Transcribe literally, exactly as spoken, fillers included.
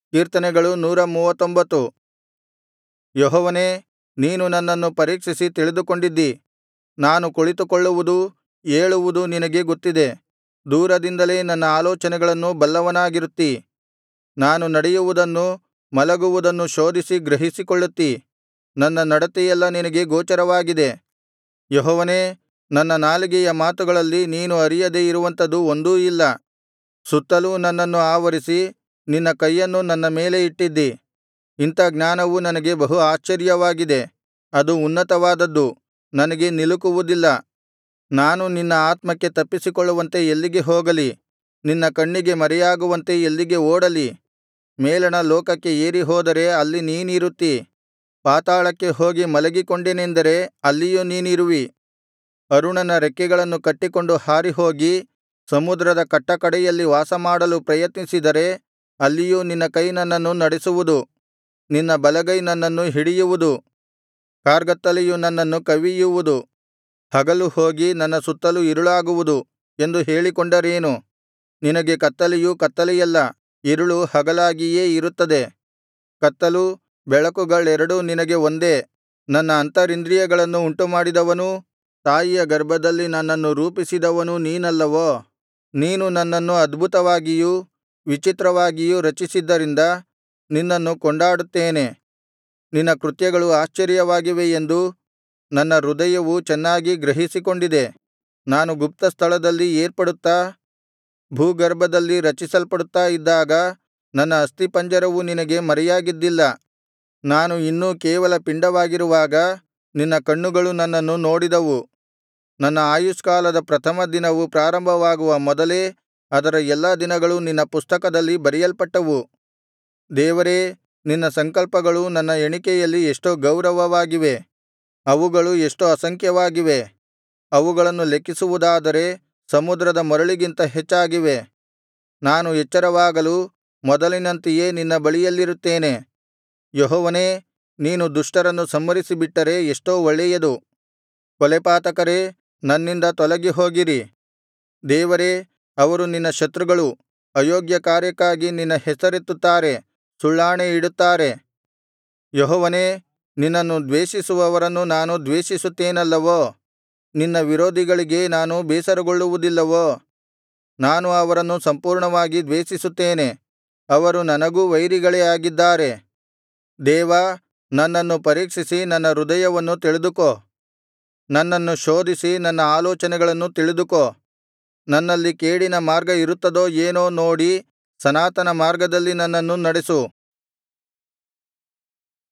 ಕೀರ್ತನೆಗಳು ನೂರ ಮೂವತ್ತೊಂಬತ್ತು. ಯೆಹೋವನೇ, ನೀನು ನನ್ನನ್ನು ಪರೀಕ್ಷಿಸಿ ತಿಳಿದುಕೊಂಡಿದ್ದಿ. ನಾನು ಕುಳಿತುಕೊಳ್ಳುವುದೂ ಏಳುವುದೂ ನಿನಗೆ ಗೊತ್ತಿದೆ. ದೂರದಿಂದಲೇ ನನ್ನ ಆಲೋಚನೆಗಳನ್ನು ಬಲ್ಲವನಾಗಿರುತ್ತೀ. ನಾನು ನಡೆಯುವುದನ್ನೂ ಮಲಗುವುದನ್ನೂ ಶೋಧಿಸಿ ಗ್ರಹಿಸಿಕೊಳ್ಳುತ್ತೀ. ನನ್ನ ನಡತೆಯೆಲ್ಲಾ ನಿನಗೆ ಗೋಚರವಾಗಿದೆ. ಯೆಹೋವನೇ, ನನ್ನ ನಾಲಿಗೆಯ ಮಾತುಗಳಲ್ಲಿ ನೀನು ಅರಿಯದೆ ಇರುವಂಥದು ಒಂದೂ ಇಲ್ಲ. ಸುತ್ತಲೂ ನನ್ನನ್ನು ಆವರಿಸಿ ನಿನ್ನ ಕೈಯನ್ನು ನನ್ನ ಮೇಲೆ ಇಟ್ಟಿದ್ದಿ. ಇಂಥ ಜ್ಞಾನವು ನನಗೆ ಬಹು ಆಶ್ಚರ್ಯವಾಗಿದೆ. ಅದು ಉನ್ನತವಾದದ್ದು, ನನಗೆ ನಿಲುಕುವುದಿಲ್ಲ. ನಾನು ನಿನ್ನ ಆತ್ಮಕ್ಕೆ ತಪ್ಪಿಸಿಕೊಳ್ಳುವಂತೆ ಎಲ್ಲಿಗೆ ಹೋಗಲಿ? ನಿನ್ನ ಕಣ್ಣಿಗೆ ಮರೆಯಾಗುವಂತೆ ಎಲ್ಲಿಗೆ ಓಡಲಿ? ಮೇಲಣ ಲೋಕಕ್ಕೆ ಏರಿಹೋದರೆ ಅಲ್ಲಿ ನೀನಿರುತ್ತೀ. ಪಾತಾಳಕ್ಕೆ ಹೋಗಿ ಮಲಗಿಕೊಂಡೆನೆಂದರೆ ಅಲ್ಲಿಯೂ ನೀನಿರುವಿ. ಅರುಣನ ರೆಕ್ಕೆಗಳನ್ನು ಕಟ್ಟಿಕೊಂಡು ಹಾರಿಹೋಗಿ ಸಮುದ್ರದ ಕಟ್ಟಕಡೆಯಲ್ಲಿ ವಾಸಮಾಡಲು ಪ್ರಯತ್ನಿಸಿದರೆ ಅಲ್ಲಿಯೂ ನಿನ್ನ ಕೈ ನನ್ನನ್ನು ನಡೆಸುವುದು. ನಿನ್ನ ಬಲಗೈ ನನ್ನನ್ನು ಹಿಡಿಯುವುದು. ಕಾರ್ಗತ್ತಲೆಯು ನನ್ನನ್ನು ಕವಿಯುವುದು. ಹಗಲು ಹೋಗಿ ನನ್ನ ಸುತ್ತಲು ഇരുಳಾಗುವುದು ಎಂದು ಹೇಳಿಕೊಂಡರೇನು? ನಿನಗೆ ಕತ್ತಲೆಯು ಕತ್ತಲೆಯಲ್ಲ, ഇരുಳು ಹಗಲಾಗಿಯೇ ಇರುತ್ತದೆ. ಕತ್ತಲೂ ಬೆಳಕುಗಳೆರಡೂ ನಿನಗೆ ಒಂದೇ. ನನ್ನ ಅಂತರಿಂದ್ರಿಯಗಳನ್ನು ಉಂಟುಮಾಡಿದವನೂ ತಾಯಿಯ ಗರ್ಭದಲ್ಲಿ ನನ್ನನ್ನು ರೂಪಿಸಿದವನೂ ನೀನಲ್ಲವೋ? ನೀನು ನನ್ನನ್ನು ಅದ್ಭುತವಾಗಿಯೂ ವಿಚಿತ್ರವಾಗಿಯೂ ರಚಿಸಿದ್ದರಿಂದ ನಿನ್ನನ್ನು ಕೊಂಡಾಡುತ್ತೇನೆ. ನಿನ್ನ ಕೃತ್ಯಗಳು ಆಶ್ಚರ್ಯವಾಗಿವೆ ಎಂದು ನನ್ನ ಹೃದಯವು ಚೆನ್ನಾಗಿ ಗ್ರಹಿಸಿಕೊಂಡಿದೆ. ನಾನು ಗುಪ್ತಸ್ಥಳದಲ್ಲಿ ಏರ್ಪಡುತ್ತಾ ಭೂಗರ್ಭದಲ್ಲಿ ರಚಿಸಲ್ಪಡುತ್ತಾ ಇದ್ದಾಗ ನನ್ನ ಅಸ್ಥಿಪಂಜರವು ನಿನಗೆ ಮರೆಯಾಗಿದ್ದಿಲ್ಲ. ನಾನು ಇನ್ನೂ ಕೇವಲ ಪಿಂಡವಾಗಿರುವಾಗ ನಿನ್ನ ಕಣ್ಣುಗಳು ನನ್ನನ್ನು ನೋಡಿದವು. ನನ್ನ ಆಯುಷ್ಕಾಲದ ಪ್ರಥಮ ದಿನವು ಪ್ರಾರಂಭವಾಗುವ ಮೊದಲೇ ಅದರ ಎಲ್ಲಾ ದಿನಗಳು ನಿನ್ನ ಪುಸ್ತಕದಲ್ಲಿ ಬರೆಯಲ್ಪಟ್ಟವು. ದೇವರೇ, ನಿನ್ನ ಸಂಕಲ್ಪಗಳು ನನ್ನ ಎಣಿಕೆಯಲ್ಲಿ ಎಷ್ಟೋ ಗೌರವವಾಗಿವೆ. ಅವುಗಳು ಎಷ್ಟೋ ಅಸಂಖ್ಯವಾಗಿವೆ. ಅವುಗಳನ್ನು ಲೆಕ್ಕಿಸುವುದಾದರೆ ಸಮುದ್ರದ ಮರಳಿಗಿಂತ ಹೆಚ್ಚಾಗಿವೆ. ನಾನು ಎಚ್ಚರವಾಗಲು ಮೊದಲಿನಂತೆಯೇ ನಿನ್ನ ಬಳಿಯಲ್ಲಿರುತ್ತೇನೆ. ಯೆಹೋವನೇ, ನೀನು ದುಷ್ಟರನ್ನು ಸಂಹರಿಸಿಬಿಟ್ಟರೆ ಎಷ್ಟೋ ಒಳ್ಳೆಯದು. ಕೊಲೆಪಾತಕರೇ, ನನ್ನಿಂದ ತೊಲಗಿ ಹೋಗಿರಿ. ದೇವರೇ, ಅವರು ನಿನ್ನ ಶತ್ರುಗಳು. ಅಯೋಗ್ಯ ಕಾರ್ಯಕ್ಕಾಗಿ ನಿನ್ನ ಹೆಸರೆತ್ತುತ್ತಾರೆ, ಸುಳ್ಳಾಣೆ ಇಡುತ್ತಾರೆ. ಯೆಹೋವನೇ, ನಿನ್ನನ್ನು ದ್ವೇಷಿಸುವವರನ್ನು ನಾನು ದ್ವೇಷಿಸುತ್ತೇನಲ್ಲವೋ? ನಿನ್ನ ವಿರೋಧಿಗಳಿಗೆ ನಾನು ಬೇಸರಗೊಳ್ಳುವುದಿಲ್ಲವೋ? ನಾನು ಅವರನ್ನು ಸಂಪೂರ್ಣವಾಗಿ ದ್ವೇಷಿಸುತ್ತೇನೆ, ಅವರು ನನಗೂ ವೈರಿಗಳೇ ಆಗಿದ್ದಾರೆ. ದೇವಾ, ನನ್ನನ್ನು ಪರೀಕ್ಷಿಸಿ ನನ್ನ ಹೃದಯವನ್ನು ತಿಳಿದುಕೋ. ನನ್ನನ್ನು ಶೋಧಿಸಿ ನನ್ನ ಆಲೋಚನೆಗಳನ್ನು ತಿಳಿದುಕೋ. ನನ್ನಲ್ಲಿ ಕೇಡಿನ ಮಾರ್ಗ ಇರುತ್ತದೋ ಏನೋ ನೋಡಿ ಸನಾತನ ಮಾರ್ಗದಲ್ಲಿ ನನ್ನನ್ನು ನಡೆಸು.